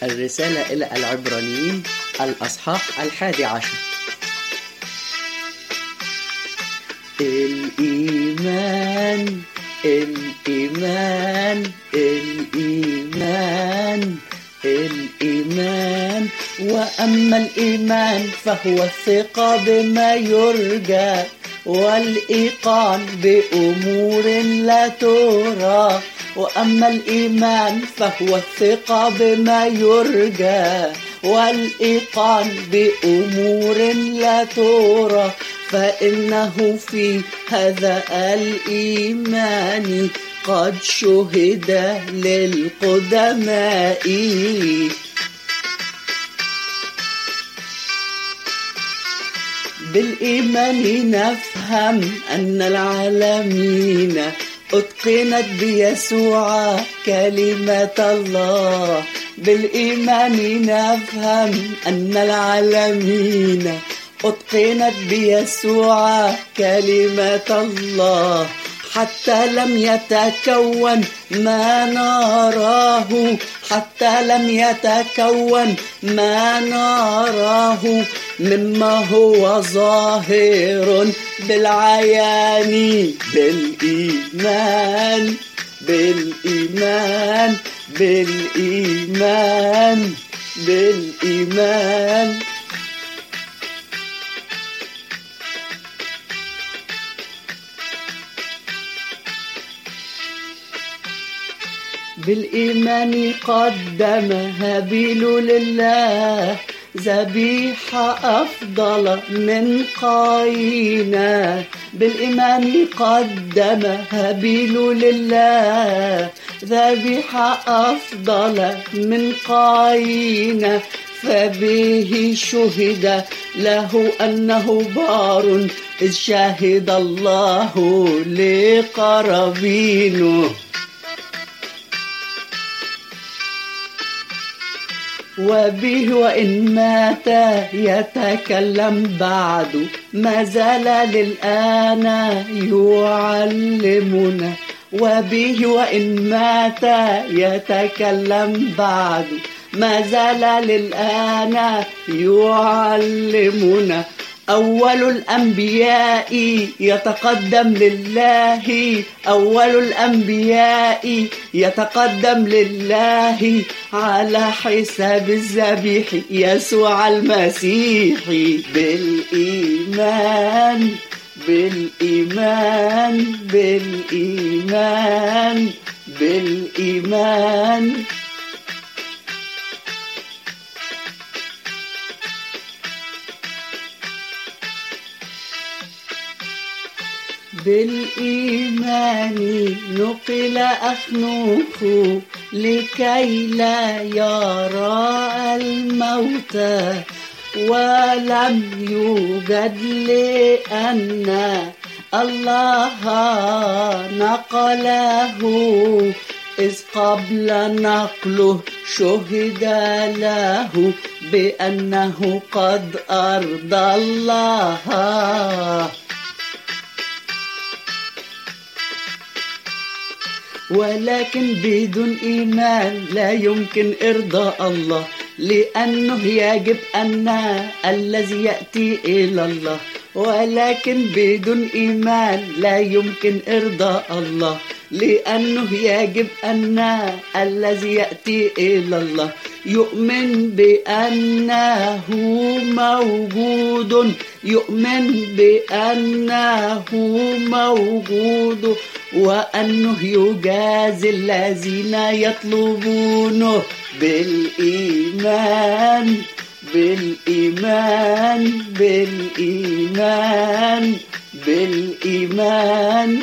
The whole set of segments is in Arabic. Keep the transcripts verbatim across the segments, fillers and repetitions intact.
الرسالة إلى العبرانيين الأصحاح الحادي عشر. الإيمان الإيمان الإيمان الإيمان وأما الإيمان فهو الثقة بما يرجى والإيقان بأمور لا ترى. وأما الإيمان فهو الثقة بما يرجى والإيقان بأمور لا ترى، فإنه في هذا الإيمان قد شهد للقدماء. بالإيمان نفهم أن العالمين أتقنت بيسوع كلمة الله. بالإيمان نفهم أن العالمين أتقنت بيسوع كلمة الله، حتى لم يتكون ما نراه حتى لم يتكون ما نراه مما هو ظاهر بالعيان. بالإيمان بالإيمان بالإيمان بالإيمان بالإيمان قدم هابيل لله ذبيحة أفضل من قايين. بالإيمان قدم هابيل لله ذبيحة أفضل من قايين، فبه شهد له أنه بار إذ شهد الله لقرابينه. وبه وإن مات يتكلم بعد، ما زال للآن يعلمنا. وبه وإن مات يتكلم بعد، ما زال للآن يعلمنا. أول الأنبياء يتقدم لله أول الأنبياء يتقدم لله على حساب الذبيح يسوع المسيح. بالإيمان بالإيمان بالإيمان بالإيمان بالإيمان نقل أخنوخ لكي لا يرى الموت، ولم يوجد لأن الله نقله، إذ قبل نقله شهد له بأنه قد أرضى الله. ولكن بدون إيمان لا يمكن إرضاء الله، لأنه يجب أن الذي يأتي إلى الله. ولكن بدون إيمان لا يمكن إرضاء الله، لأنه يجب أن الذي يأتي إلى الله يؤمن بأنه موجود يؤمن بأنه موجود وأنه يجازي الذين يطلبونه. بالإيمان بالإيمان بالإيمان بالإيمان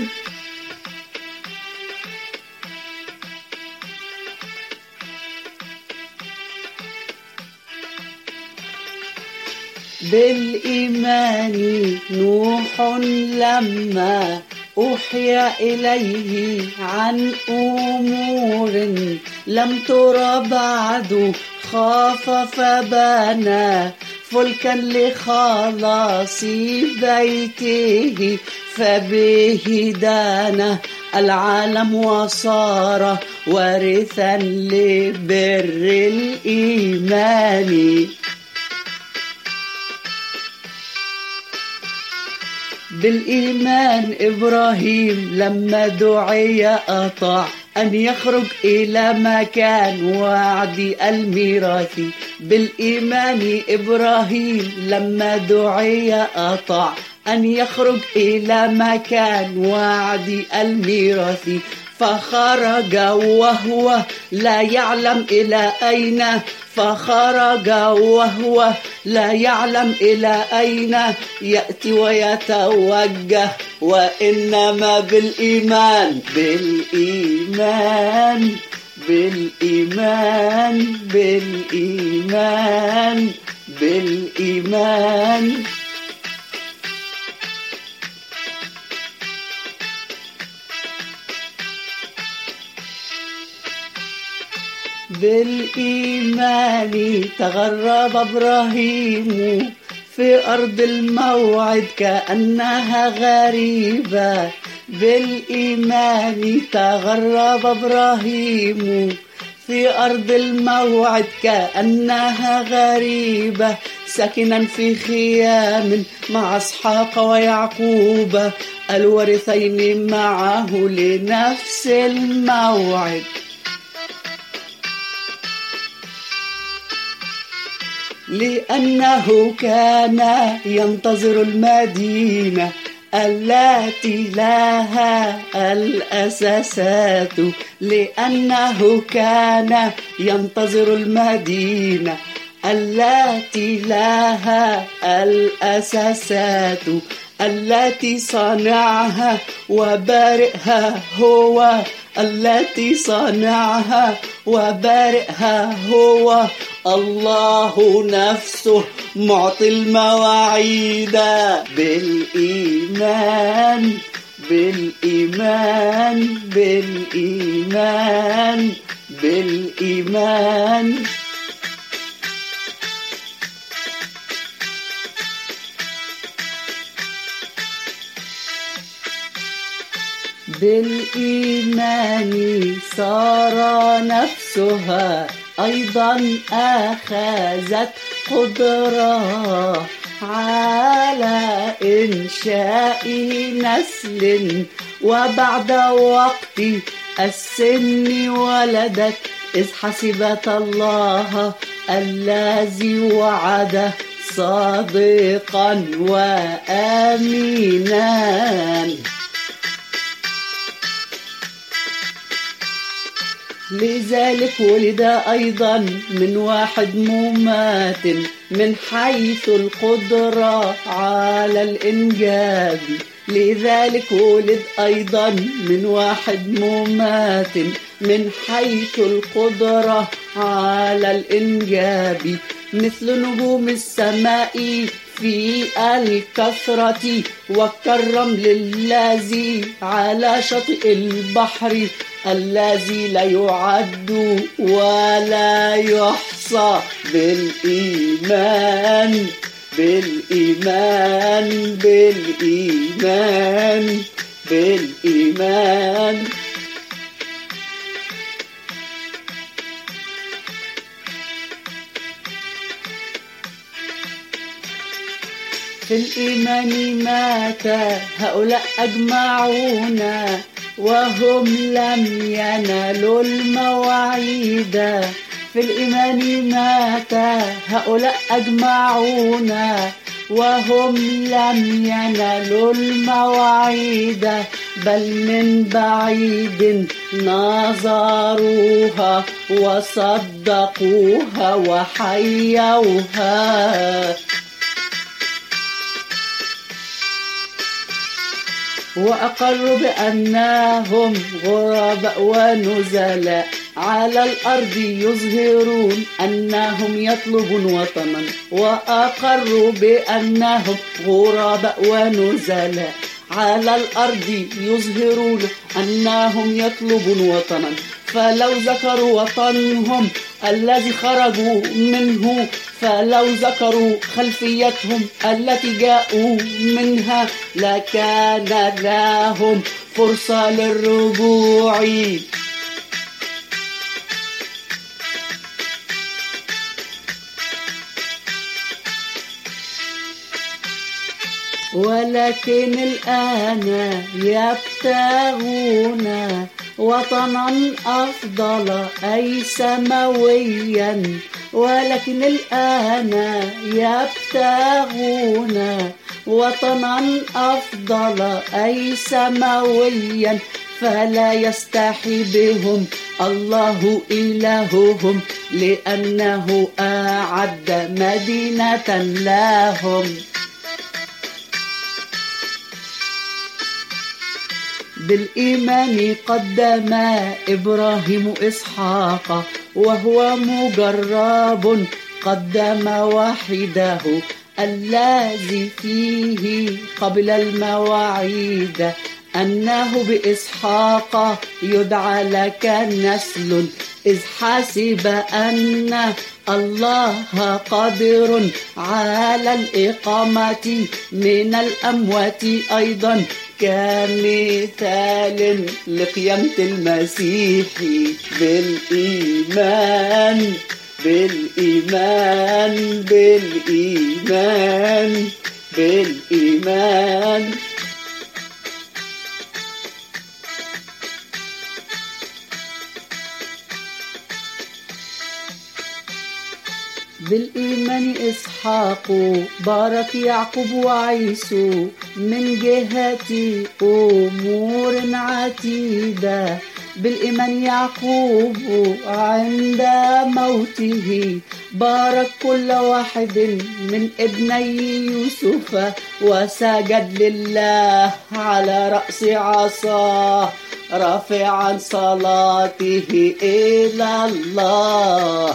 بالإيمان نوح لما أوحي إليه عن أمور لم تر بعد خاف فبنى فلكا لخلاص بيته، فبه دان العالم وصار وارثا لبر الإيمان. بالإيمان إبراهيم لما دعي أطاع أن يخرج إلى مكان وعد الميراث. بالإيمان إبراهيم لما دعي أطاع أن يخرج إلى مكان وعد الميراث، فخرج وهو لا يعلم إلى أين، فخرج وهو لا يعلم إلى أين يأتي ويتوجه، وإنما بالإيمان بالإيمان بالإيمان بالإيمان بالإيمان. بالإيمان تغرب إبراهيم في أرض الموعد كأنها غريبة. بالإيمان تغرب إبراهيم في أرض الموعد كأنها غريبة، ساكنا في خيام مع إسحاق ويعقوب الورثين معه لنفس الموعد. لأنه كان ينتظر المدينة التي لها الأساسات. لأنه كان ينتظر المدينة التي لها الأساسات، التي صنعها وبارئها هو، التي صنعها وبارئها هو الله نفسه معطي المواعيد. بالإيمان بالإيمان بالإيمان بالإيمان. بالإيمان صار نفسها أيضا أخذت قدرة على إنشاء نسل، وبعد وقت السن ولدت، إذ حسبت الله الذي وعده صادقا وآمينا. لذلك ولد أيضا من واحد ممات من حيث القدرة على الإنجاب. لذلك ولد أيضا من واحد ممات من حيث القدرة على الإنجاب، مثل نجوم السماء في الكثرة، وكالرمل الذي على شاطئ البحر، الذي لا يعد ولا يحصى. بالإيمان بالإيمان بالإيمان بالإيمان. في الإيمان مات هؤلاء أجمعون وهم لم ينالوا المواعيد. في الإيمان مات هؤلاء أجمعون وهم لم ينالوا المواعيد، بل من بعيد نظروها وصدقوها وحيوها، وأقروا بأنهم غرباء ونزلاء على الأرض، يظهرون أنهم يطلبون وطنا. وأقروا بأنهم غرباء ونزلاء على الأرض، يظهرون أنهم يطلبون وطنا. فلو ذكروا وطنهم الذي خرجوا منه، فلو ذكروا خلفيتهم التي جاءوا منها لكان لهم فرصة للرجوع. ولكن الآن يبتغون وطنا أفضل أي سماويا، ولكن الآن يبتغون وطنا أفضل أي سماويا، فلا يستحي بهم الله إلههم، لأنه أعد مدينة لهم. بالإيمان قدم إبراهيم إسحاق وهو مجرب، قدم وحده الذي فيه قبل المواعيد، أنه بإسحاق يدعى لك نسل، إذ حسب أن الله قادر على الإقامة من الأموات أيضا، كمثال لقيامة المسيح. بالإيمان بالإيمان بالإيمان بالإيمان بالإيمان إسحاق بارك يعقوب وعيسو من جهة أمور عتيدة. بالإيمان يعقوب عند موته بارك كل واحد من ابني يوسف، وسجد لله على رأس عصاه رافعا صلاته إلى الله.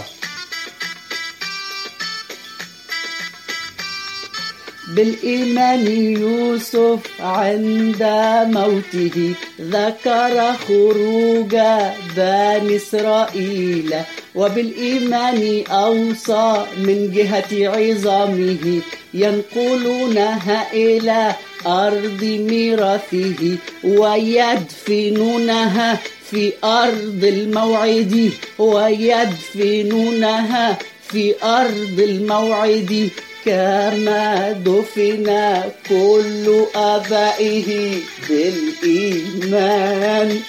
بالإيمان يوسف عند موته ذكر خروج بني إسرائيل، وبالإيمان أوصى من جهة عظامه ينقلونها إلى أرض ميراثه ويدفنونها في أرض الموعد ويدفنونها في أرض الموعد، كما دفن كل آبائه. بالإيمان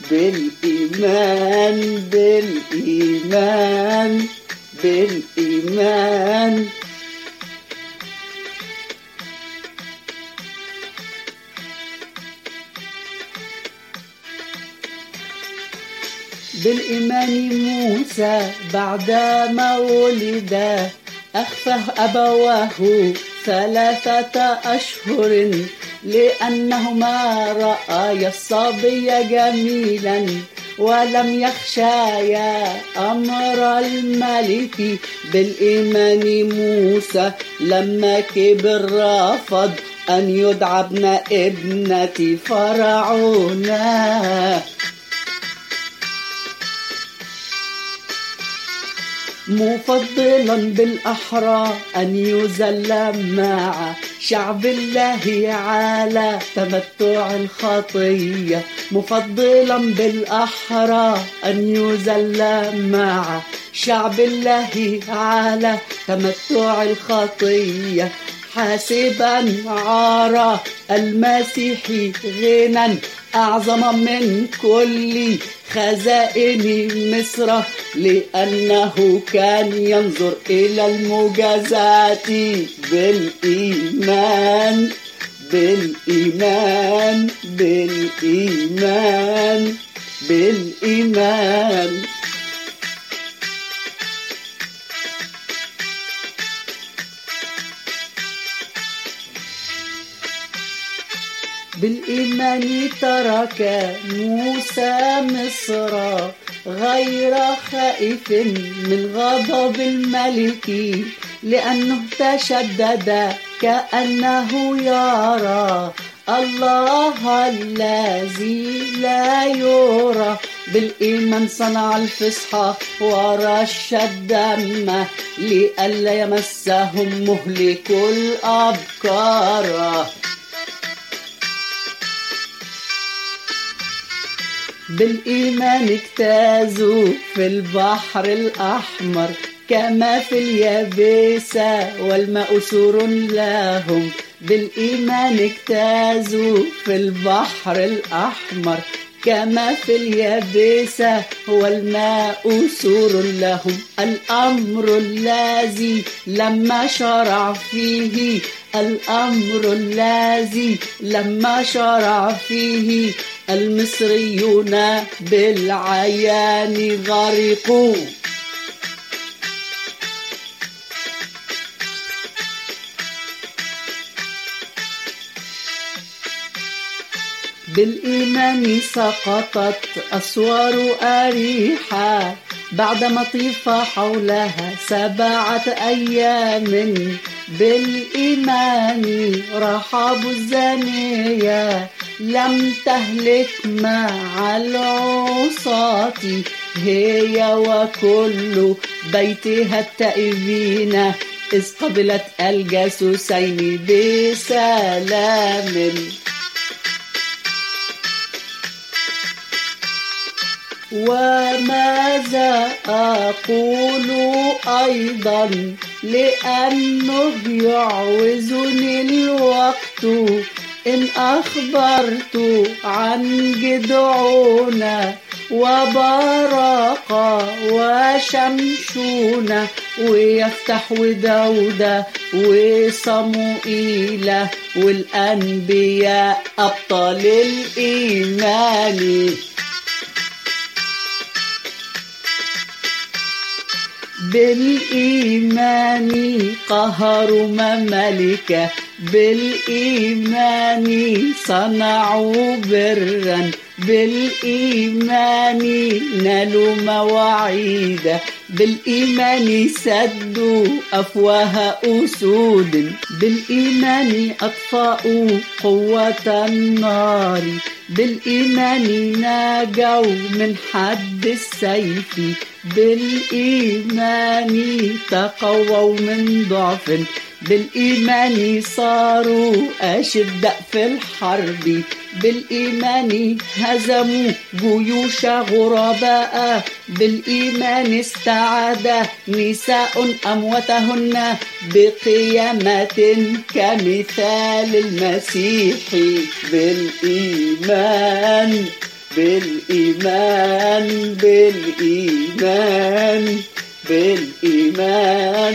بالإيمان بالإيمان بالإيمان بالإيمان موسى بعدما ولد أخفى أبواه ثلاثة أشهر، لأنهما رأيا الصبي جميلا ولم يخشايا أمر الملك. بالإيمان موسى لما كبر رفض أن يدعى ابن ابنة فرعون، مفضلا بالأحرى أن يذل مع شعب الله على تمتع الخطية، مفضلا بالأحرى أن يذل مع شعب الله على تمتع الخطية، حاسبا عار المسيح غنى أعظم من كل خزائن مصر، لأنه كان ينظر إلى المجازات. بالإيمان بالإيمان بالإيمان بالإيمان بالإيمان ترك موسى مصر غير خائف من غضب الملك، لأنه تشدد كأنه يرى الله الذي لا يرى بالإيمان صنع الفصحى ورش الدم لئلا يمسهم مهلك الأبكار. بالإيمان اجتازوا في البحر الأحمر كما في اليابسة والماء سور لهم. بالإيمان اجتازوا في البحر الأحمر كما في اليابسة والماء سور لهم. الأمر الذي لما شرع فيه الأمر الذي لما شرع فيه المصريون بالعيان غرقوا. بالإيمان سقطت أسوار أريحا بعدما طيف حولها سبعة أيام. بالإيمان رحاب الزانية لم تهلك مع العصاة هي وكل بيتها التائبين إذ قبلت الجاسوسين بسلام. وماذا أقول أيضا لأنه يعوزني الوقت إن أخبرت عن جدعون وبراق وشمشون ويفتح وداود وصموئيل والأنبياء أبطال الإيمان. بالإيمان قهروا ممالكه بالإيمان صنعوا برا بالإيمان نالوا مواعيد بالإيمان سدوا أفواه أسود بالإيمان أطفأوا قوة النار بالإيمان ناجوا من حد السيف بالإيمان تقووا من ضعف بالإيمان صاروا أشداء في الحرب بالإيمان هزموا جيوش غرباء بالإيمان استعاد نساء أمواتهن بقيامة كمثال المسيح. بالإيمان بالإيمان بالإيمان بالإيمان.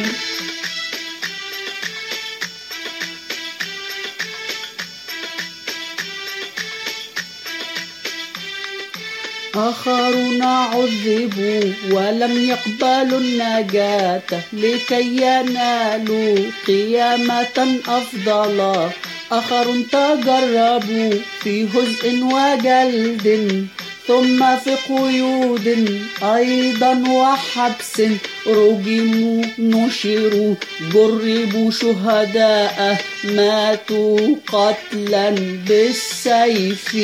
آخرون عذبوا ولم يقبلوا النجاة لكي ينالوا قيامة أفضل. آخرون تجربوا في هزء وجلد ثم في قيود أيضا وحبس رجموا نشروا جربوا شهداء ماتوا قتلا بالسيف.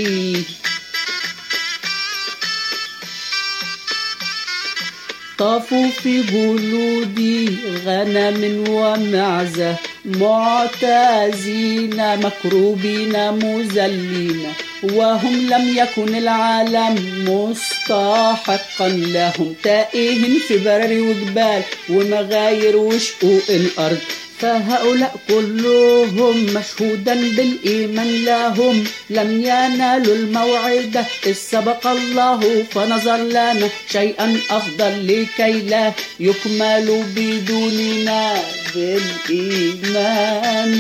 طافوا في جلود غنم ومعزة معتازين مكروبين مذلين وهم لم يكن العالم مستحقا لهم تائهين في برر وجبال ومغاير وشقوق الأرض. فهؤلاء كلهم مشهودا بالإيمان لهم لم ينالوا الموعد إذ سبق الله فنظر لنا شيئا أفضل لكي لا يكملوا بدوننا بالإيمان.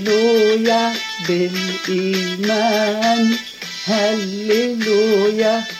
هللويا بالإيمان هللويا